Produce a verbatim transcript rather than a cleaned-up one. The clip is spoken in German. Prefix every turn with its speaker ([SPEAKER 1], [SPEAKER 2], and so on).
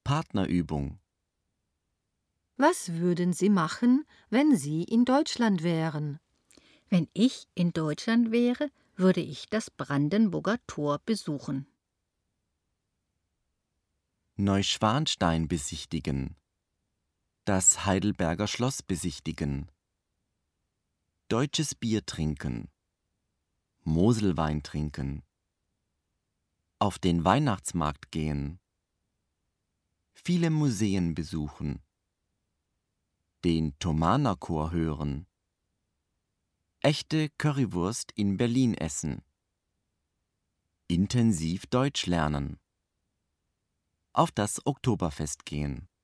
[SPEAKER 1] Partnerübung.
[SPEAKER 2] Was würden Sie machen, wenn Sie in Deutschland wären?
[SPEAKER 3] Wenn ich in Deutschland wäre, würde ich das Brandenburger Tor besuchen.
[SPEAKER 1] Neuschwanstein besichtigen. Das Heidelberger Schloss besichtigen. Deutsches Bier trinken. Moselwein trinken. Auf den Weihnachtsmarkt gehen. Viele Museen besuchen. Den Thomanerchor hören. Echte Currywurst in Berlin essen. Intensiv Deutsch lernen. Auf das Oktoberfest gehen.